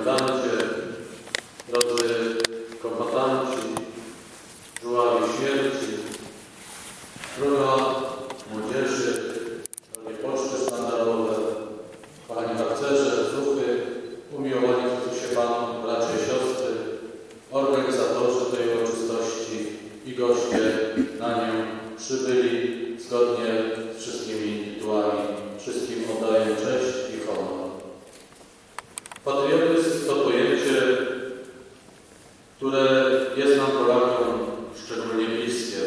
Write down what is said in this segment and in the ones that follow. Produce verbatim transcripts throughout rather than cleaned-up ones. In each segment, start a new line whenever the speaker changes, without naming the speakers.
komendancie, drodzy kombatanci, żuławie śmierci, droga młodzieży, drogie poczty sztandarowe, panie harcerze, zuchy, umiłowani w Chrystusie Panu, bracia i siostry, organizatorzy tej uroczystości i goście na nią przybyli zgodnie z wszystkimi tytułami. Wszystkim oddaję cześć i honor. Patriotyzm to pojęcie, które jest nam Polakom szczególnie bliskie.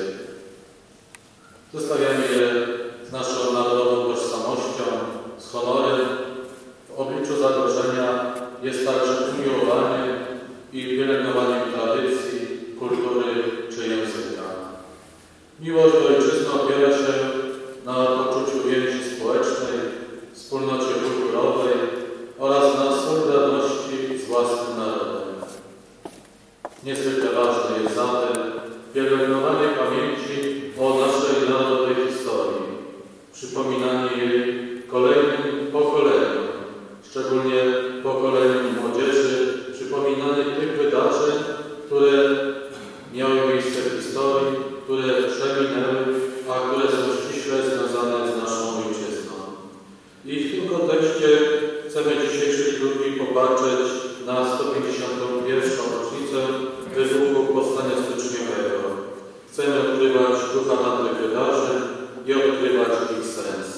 Zestawiamy je z naszą narodową tożsamością, z honorem. W obliczu zagrożenia jest także umiłowanie i pielęgnowanie tradycji, kultury czy języka. Miłość do ojczyzny opiera się na poczuciu więzi społecznej, wspólnocie kulturowej oraz na solidarności z własnym narodem. Niezwykle ważne jest zatem pielęgnowanie pamięci o naszej narodowej historii, przypominanie jej kolejnym pokoleniom, szczególnie pokoleniom młodzieży, przypominanie tych wydarzeń, które miały miejsce w historii, które przeminęły, a które są ściśle związane z naszą ojczyzną. I w tym kontekście chcemy dzisiejszej liturgii popatrzeć na sto pięćdziesiątą pierwszą rocznicę wybuchu Powstania Styczniowego. Chcemy odkrywać ducha tamtych wydarzeń i odkrywać ich sens.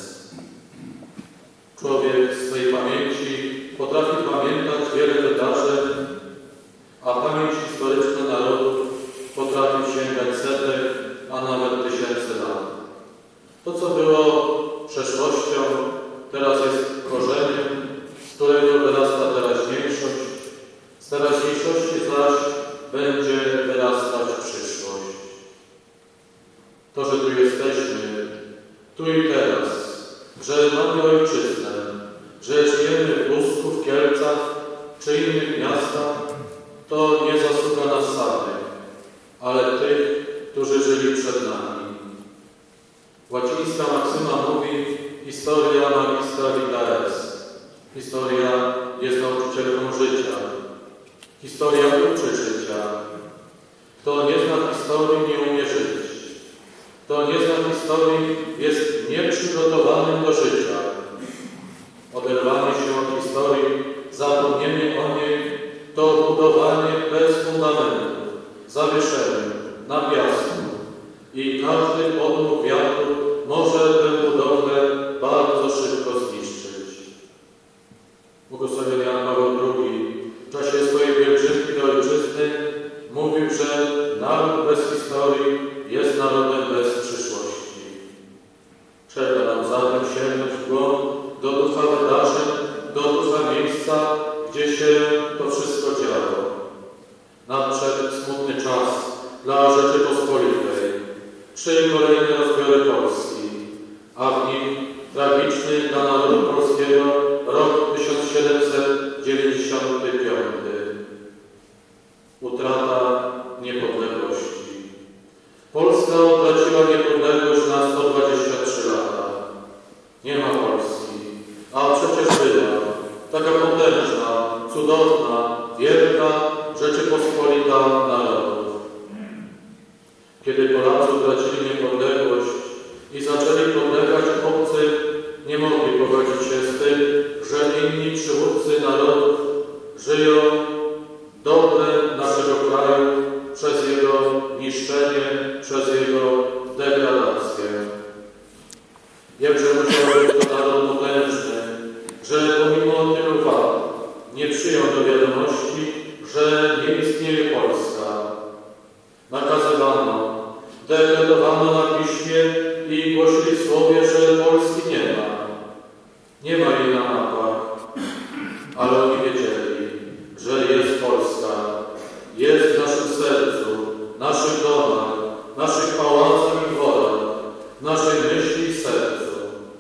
Człowiek z swej pamięci potrafi pamiętać wiele wydarzeń, a pamięć historyczna narodów potrafi sięgać setek, a nawet tysięcy lat. To, co było przeszłością, teraz jest korzeniem, z którego wyrasta teraźniejszość. Z teraźniejszości zaś będzie wyrastać przyszłość. To, że tu jesteśmy, tu i teraz, że mamy ojczyznę, że żyjemy w Busku, w Kielcach czy innych miastach, to nie zasługa nas samych, ale tych, którzy żyli przed nami. Łacińska maksyma mówi: historia magistra vita est. Historia jest nauczycielką życia. Historia uczy życia. Kto nie zna historii, nie umie żyć. Kto nie zna historii, jest nieprzygotowanym do życia. Oderwanie się od historii, zapomnienie o niej, to budowanie bez fundamentu, zawieszenie, na piasku. I każdy podmuch wiatru może tę budowlę bardzo szybko zniszczyć. Błogosławiony Jan Paweł drugi w czasie swojej pielgrzymki do ojczyzny mówił, że naród bez historii jest narodem bez przyszłości. Trzeba nam zatem sięgnąć w głąb do ducha wydarzeń, do ducha miejsca, gdzie się to wszystko działo. Nadszedł smutny czas dla Rzeczypospolitej. Trzy kolejne rozbiory Polski, a w nim tragiczny dla narodu polskiego rok tysiąc siedemset dziewięćdziesiąty piąty. Utrata niepodległości. Polska utraciła niepodległość na sto dwadzieścia trzy lata. Nie ma Polski, a przecież była taka potężna, cudowna, wielka Rzeczypospolita narodów. Kiedy Polacy utracili niepodległość i zaczęli podlegać obcym, nie mogli pogodzić się z tym, że inni przywódcy narodów żyją dobrem naszego kraju przez jego niszczenie, przez jego degradację. Jakże musiał być to naród potężny, że pomimo tylu wad nie przyjął do wiadomości, że nie istnieje Polska. Nakazywano, dekretowano na piśmie i głosili w słowie, że Polski nie ma. Nie ma jej na mapach, ale oni wiedzieli, że jest Polska. Jest w naszym sercu, naszych domach, naszych pałacach i dworach, naszej myśli i sercu.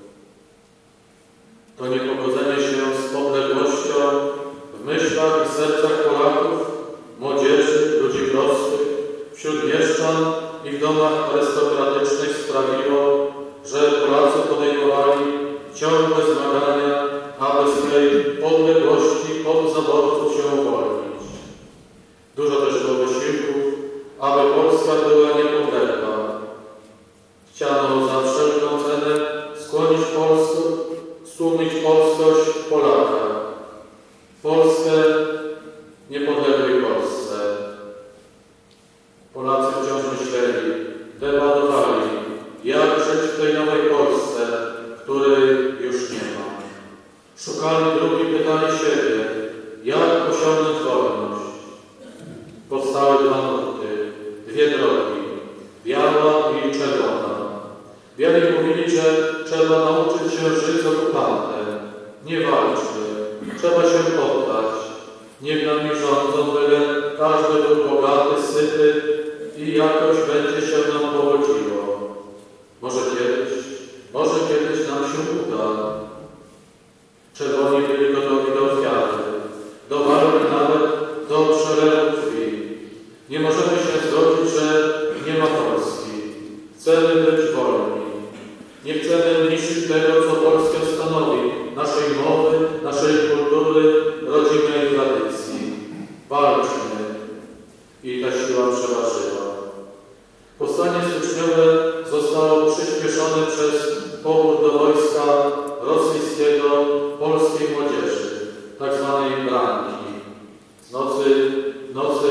To niepogodzenie się z podległością w myślach i sercach Polaków, młodzieży, ludzi prostych, wśród mieszczan i w domach arystokratycznych sprawiło, że Polacy podejmowali ciągłe zmagania, aby swej podległości podzaborców się osiągnąć wolność. Powstały dwa nurty, dwie drogi, biała i czerwona. Biali mówili, że trzeba nauczyć się żyć z okupantem, nie walczyć, trzeba się poddać. Niech nami rządzą, byle każdy był bogaty, syty i jakoś będzie się nam powodziło. Może kiedyś, może kiedyś nam się uda. Czerwoni byli gotowi do ofiary, do walki, nawet do przelewu krwi. Nie możemy się zgodzić, że nie ma Polski. Chcemy być wolni. Nie chcemy niszczyć tego, co Polskę stanowi, naszej mowy, naszej kultury, rodzinnej tradycji. Walczmy. I ta siła przeważyła. Powstanie styczniowe zostało przyspieszone przez pobór do wojska rosyjskiego polskiej młodzieży, tak zwanej branki. Z nocy, nocy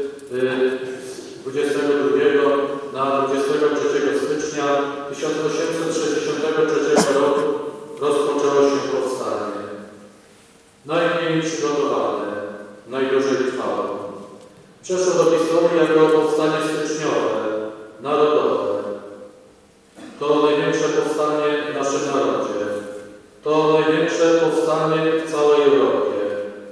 dwudziestego drugiego na dwudziestego trzeciego stycznia tysiąc osiemset sześćdziesiątego trzeciego roku rozpoczęło się powstanie. Najmniej przygotowane, najdłużej trwało. Przeszło do historii jako powstanie styczniowe, narodowe. To największe powstanie w naszym narodzie. To największe powstanie w całej Europie.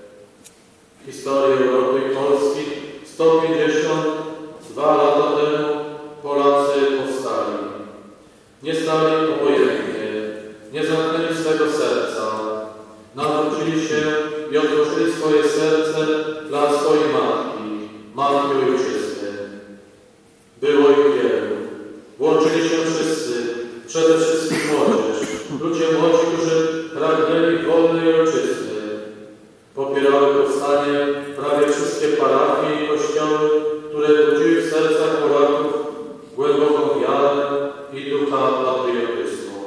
W historii Europy i Polski sto pięćdziesiąt dwa lata temu Polacy powstali. Nie stali obojętnie, nie zamknęli swego serca. Nawrócili się i otworzyli swoje serce dla swojej matki, matki ojczyzny. Było ich wielu. Włączyli się wszyscy, przede wszystkim młodzież, ludzie młodzi, którzy pragnęli wolnej ojczyzny. Popierały powstanie prawie wszystkie parafie i kościoły, które budziły w sercach Polaków głęboką wiarę i ducha patriotyzmu.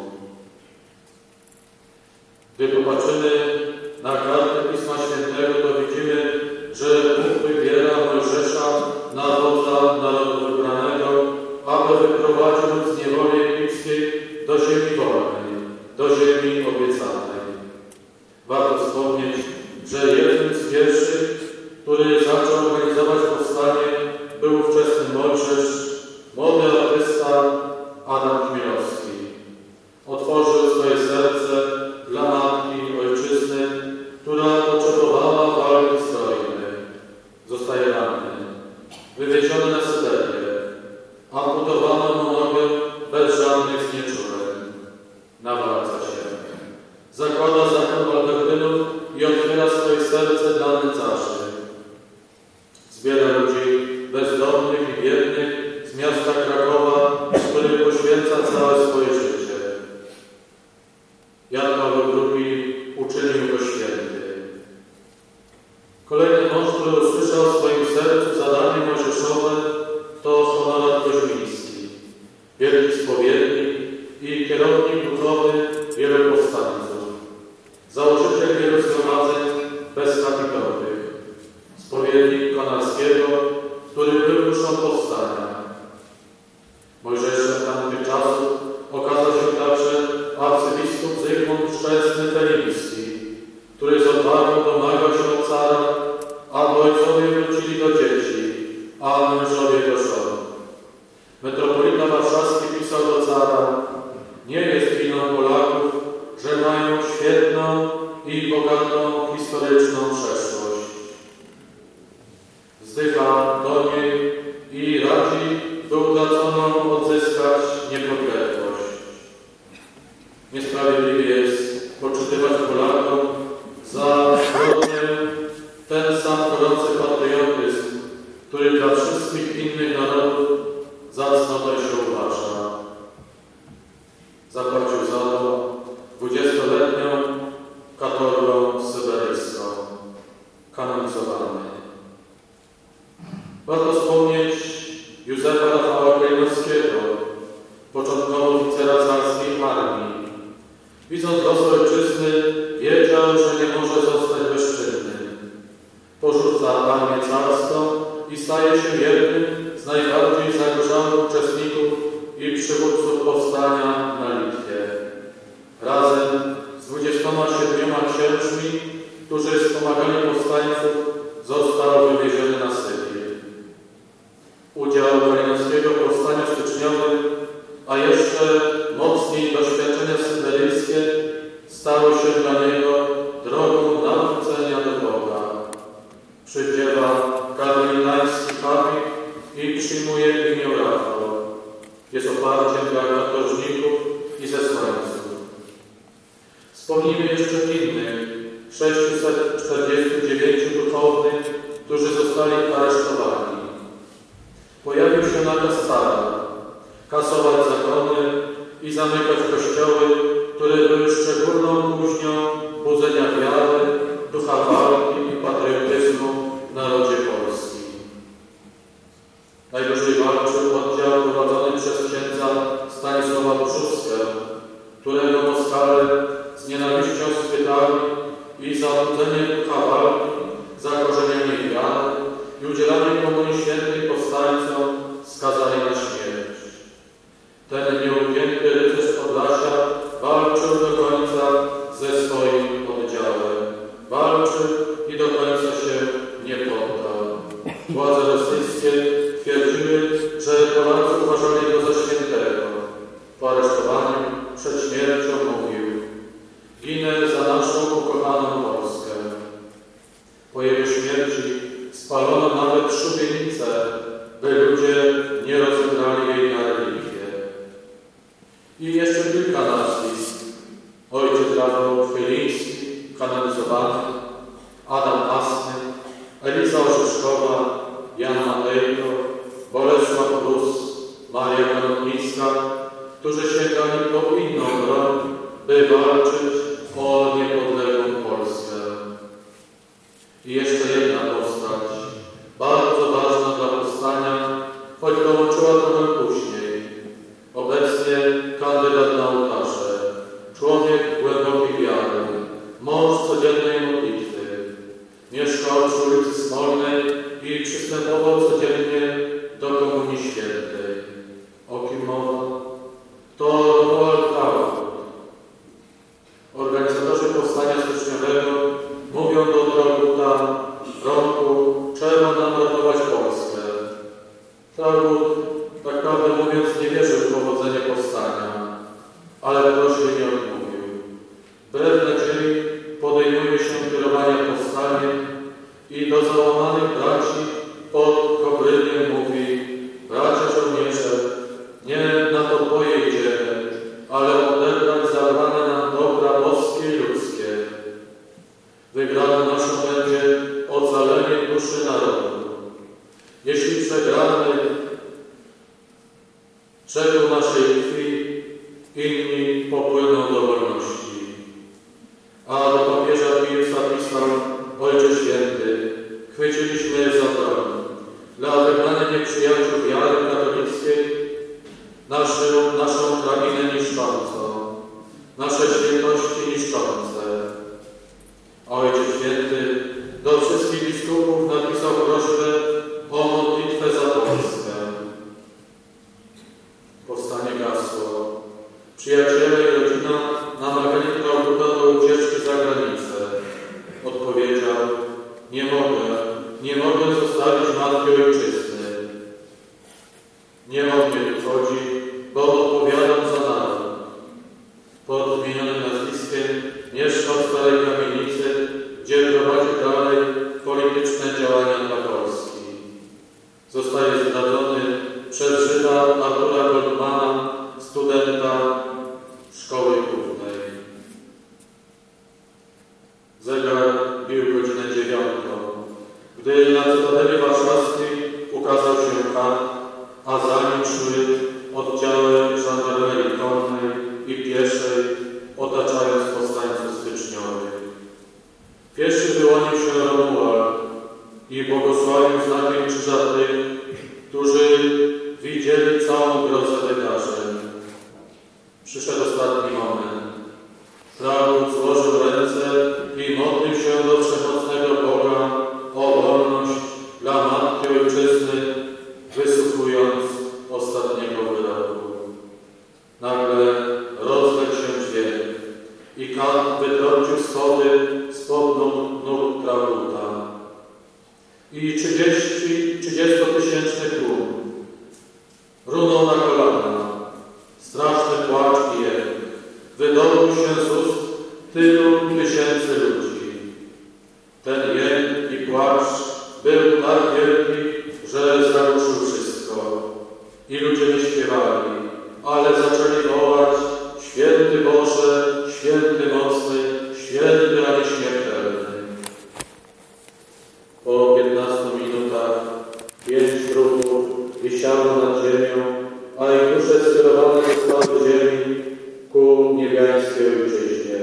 Gdy popatrzymy na kartę Pisma Świętego, to widzimy, że Bóg wybiera Mojżesza na wodza narodu wybranego, aby wyprowadził z niewoli egipskiej do ziemi wolnej, do ziemi obiecanej. Warto wspomnieć, że jednym z pierwszych, który zaczął organizować powstanie, był ówczesny Mojżesz, młody artysta Adam Chmielowski. Otworzył swoje serce dla matki ojczyzny, która potrzebowała walki zbrojnej. Zostaje ranny, wywieziony na Syberię, amputowano mu nogę bez żadnych znieczuleń. Nawraca się. Zakłada zakon Alberdynów i otwiera swoje serce dla nędzarzy. Zbiera ludzi bezdomnych i biednych z miasta Krakowa, który poświęca całe swoje życie. Jan Paweł drugi uczynił go święty. Kolejny mąż, który usłyszał w swoim sercu zadanie mojżeszowe, to Honorat Koźmiński, wielki spowiednik i kierownik duchowy wielu powstańców, założyciel wielu zgromadzeń bezkapitowych, spowiednik Konarskiego, który był duszą powstania. Mojżeszem tamtych czasów okazał się także arcybiskup Zygmunt Szczęsny-Feliński, który z odwagą domagał się od cara, aby ojcowie wrócili do dzieci, a mężowie do żon. Metropolita Warszawski pisał do cara: nie jest winą Polaków, że mają świetną i bogatą historyczną przeszłość. Wzdycha do niej i radzi, by utraconą odzyskać niepodległość. Niesprawiedliwie jest poczytywać Polakom za zbrodnię ten sam gorący patriotyzm, który dla wszystkich innych narodów za cnotę się uważa. Zapłacił za to dwudziestoletnią katorgą syberyjską, kanonizowany. Warto wspomnieć Józefa Rafała Krajewskiego, początkowo oficera carskiej armii. Widząc los ojczyzny, wiedział, że nie może zostać bezczynny. Porzuca armię carską i staje się jednym z najbardziej zagrożonych uczestników i przywódców powstania na Litwie. Razem z dwudziestoma siedmioma księżmi, którzy wspomagali powstańców, Przydziewa karolinański habit i przyjmuje imię Rafał. Jest oparciem dla katorżników i zesłańców. Wspomnijmy jeszcze innych, sześciuset czterdziestu dziewięciu duchownych, którzy zostali aresztowani. Pojawił się nakaz cara kasować zakony i zamykać kościoły, które były szczególną kuźnią budzenia wiary, ducha walki i patriotyzmu w narodzie polskim. Najdłużej walczył oddział prowadzony przez księdza Stanisława Brzuskę, którego Moskale z nienawiścią schwytali i za budzenie ducha walki, za korzenienie wiary i udzielanie Komunii Świętej powstańcom skazali na śmierć. Ten nieugięty rycerz Podlasia walczył do końca ze swoim oddziałem. Walczył i do końca się nie poddał. Władze rosyjskie twierdziły, że Polacy uważali go za świętego. Po aresztowaniu przed śmiercią mówił: ginę za naszą ukochaną Polskę. Po jego śmierci spalono nawet szubienicę, by ludzie nie rozebrali jej na religię. I jeszcze kilka nazwisk. Ojciec Rafał Chyliński, kanonizowany, Adam Asny, Eliza Orzeszkowa, Jan Matejko, Bolesław Prus, Maria Konopnicka, którzy sięgali po inną broń, by walczyć o niepodległą Polskę. I jeszcze jedna postać, bardzo ważna dla powstania, choć dołączyła trochę później. Obecnie kandydat na ołtarze, człowiek głębokiej wiary, mąż codziennej modlitwy. Mieszkał przy ulicy Smolnej i przystępował codziennie do Komunii Świętej. O kim mowa? To Romuald Traut. Organizatorzy powstania styczniowego mówią do Trauta: Romku, trzeba nam ratować Polskę. Traut, tak prawdę mówiąc, nie wierzył w powodzenie powstania, ale prośby nie odmówił. Wbrew nadziei podejmuje się kierowanie powstaniem i do załamanych braci pod Kobryniem mówi: bracia żołnierze, nie na podboje idziemy, ale odebrać zabrane nam dobra boskie i ludzkie. Wygraną naszą będzie ocalenie duszy narodu. Jeśli przegramy czego naszej krwi, inni popłyną do wolności. A do papieża Piusa pisał: Ojcze Święty, chwyciliśmy za broń dla wygnania nieprzyjaciół wiary katolickiej, naszą, naszą krainę niszczącą, nasze świętości niszczące. A Ojciec Święty do wszystkich biskupów napisał prośbę o modlitwę za Polskę. Powstanie gasło. Przyjaciele i rodzina namawiali Trauta do ucieczki za granicę. Odpowiedział: nie mogę, nie mogę zostawić matki ojczyzny. Nie o mnie tu chodzi, bo odpowiadam za naród. Pod wymienionym nazwiskiem mieszkał w Starej Kamienicy, gdzie prowadzi dalej polityczne działania dla Polski. Zostaje zdradzony przez Żyda Artura Goldmana, studenta szkoły głównej. Zegar bił godzinę dziewiątą. Gdy na Cytadeli Warszawskiej ukazał się K, a za nim szły oddziały żandarmerii konnej i pieszej, otaczając powstańców styczniowych. Pierwszy wyłonił się Romuald i błogosławił znakiem krzyża tych, którzy widzieli całą grozę wydarzeń. Przyszedł ostatni moment. Traut złożył ręce i modlił się do wszechmocnego Boga o wolność dla matki ojczyzny, wysłuchując ostatniego wyroku. Nagle rozległ się dźwięk i Kat wytrącił schody spod nóg, nóg Trauta. I trzydziestotysięczny tłum runął na kolana. Straszny płacz i jęk wydobył się z ust tylu tysięcy ludzi. Ten jęk i płacz był tak wielki, że zaruszył wszystko. I ludzie nie śpiewali, ale zaczęli wołać: Święty Boże, święty mocny, święty a nieśmiertelny. Po piętnastu minutach pięć trupów wisiało nad ziemią, a ich dusze skierowane zostały do ziemi ku niebiańskiej ojczyźnie.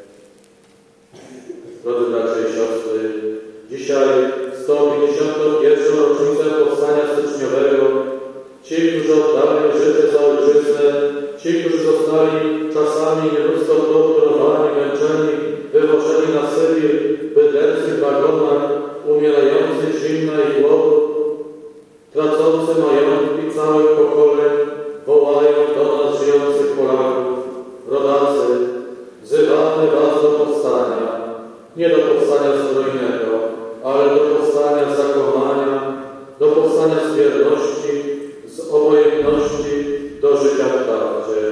Drodzy bracia i siostry, dzisiaj sto pięćdziesiątą pierwszą rocznicę powstania styczniowego, ci, którzy oddali życie za ojczyznę, ci, którzy zostali czasami nieludzko torturowani, męczeni, wywożeni na Sybir w bydlęcych wagonach, umierający z zimna i głodu, tracący majątki całych pokoleń, wołają do nas żyjących Polaków: rodacy, wzywamy was do powstania, nie do powstania zbrojnego, ale do powstania z zakłamania, do powstania z wierności, z obojętności do życia w prawdzie.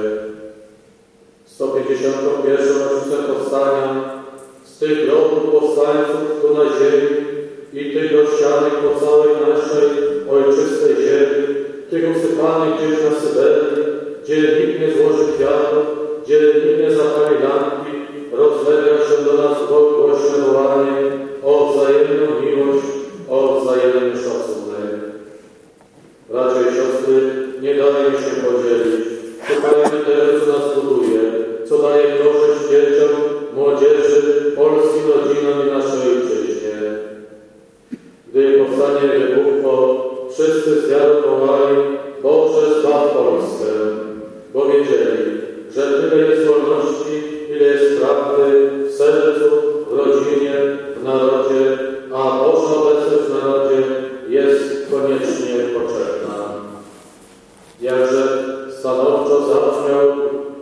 sto pięćdziesiątą pierwszą rocznicę powstania z tych grobów powstańców tu na ziemi i tych rozsianych po całej naszej ojczystej ziemi, tych usypanych gdzieś na Syberii, gdzie nikt nie złoży kwiatów, gdzie nikt nie zapali lampki, rozlega się do nas głośne wołanie o wzajemną miłość, o wzajemny szacunek. Bracia i siostry, nie dajmy się podzielić. Szukajmy tego, co nas buduje, co daje korzyść dzieciom, młodzieży, polskim rodzinom i naszej ojczyźnie. Gdy powstanie wybuchło, wszyscy z wiarą wołali: Boże, zbaw Polskę, bo wiedzieli, że tyle jest wolności, ile jest prawdy w sercu, w rodzinie, w narodzie, a Boża obecność w narodzie jest koniecznie potrzebna. Jakże stanowczo zabrzmiał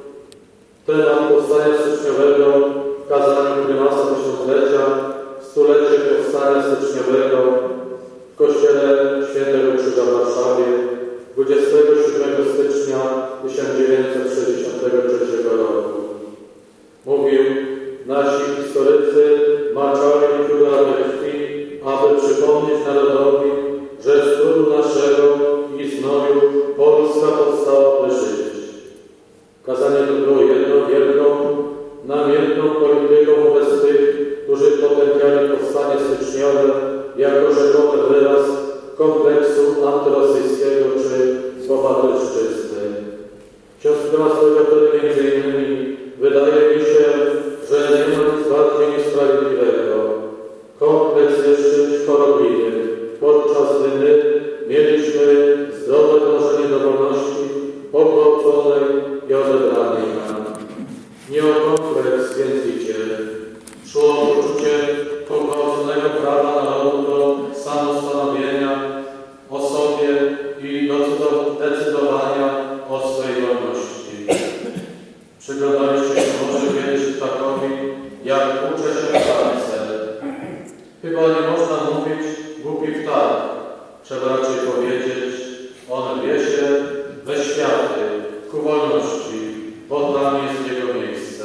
temat powstania styczniowego w kazaniu prymasa tysiąclecia, stulecie powstania styczniowego w kościele Świętego Krzyża w Warszawie dwudziestego siódmego stycznia tysiąc dziewięćset sześćdziesiątego trzeciego roku. Mówił: nasi historycy maczali pióra we krwi, aby przypomnieć narodowi, że z trudu naszego i znoju Polska powstała by żyć. Kazanie to było jedną wielką, namiętną polityką wobec tych, którzy potępiali powstanie styczniowe jako rzekomy wyraz kompleksu antyrosyjskiego czy bohaterszczyzny. Ksiądz prymas powiedział wtedy między innymi: wydaje mi się, że nie ma nic bardziej niesprawiedliwego. Kompleks jest czymś chorobliwym. Podczas wojny mieliśmy zdrowe dążenie do wolności, pogwałconej i odebranej nam. Nie o kompleks więc idzie. Szło o poczucie pogwałconego prawa narodu do samostanowienia o sobie i do decydowania o swej wolności. Przyglądaliście się może kiedyś ptakowi, jak uczy się ptactwem. Chyba nie można mówić głupi ptak. Trzeba raczej powiedzieć: on wie się we światy, ku wolności, bo tam jest jego miejsce.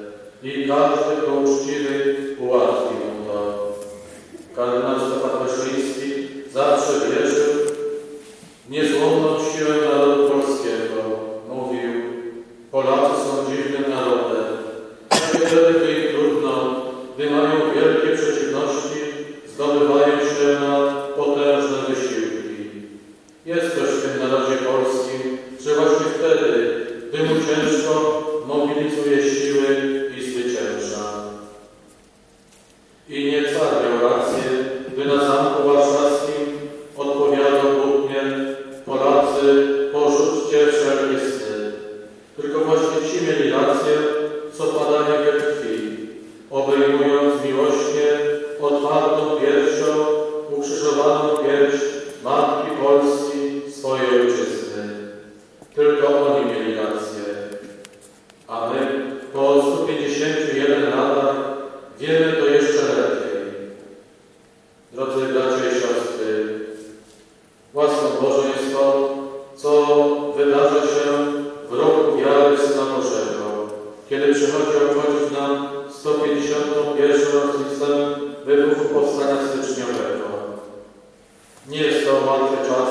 I każdy, kto uczciwy, ułatwi mu to. Kardynał Stefan Wyszyński zawsze wierzył w niezłomną siłę narodu polskiego. Mówił: Polacy są dziwnym narodem. Nawet wtedy, gdy im trudno, gdy mają wielkie przeciwności, zdobywają się na potężne wysiłki. Jest coś w tym narodzie polskim, że właśnie wtedy, gdy mu ciężko, mobilizuje siły i zwycięża. I nie car miał rację, gdy na Zamku Warszawskim odpowiadał butnie: Polacy, porzućcie wszelkie sny. Tylko właśnie ci mieli rację, co padali we krwi, obejmując miłośnie otwartą piersią, ukrzyżowaną pierś Matki Polski, swojej ojczyzny. Tylko oni mieli rację. A my po stu pięćdziesięciu jeden latach wiemy to jeszcze lepiej. Drodzy bracia i siostry, łaską Bożą jest to, co wydarzy się w roku wiary Syna Bożego, kiedy przychodzi obchodzić nam sto pięćdziesiątą pierwszą rocznicę wybuchu powstania styczniowego. Nie jest to martwy czas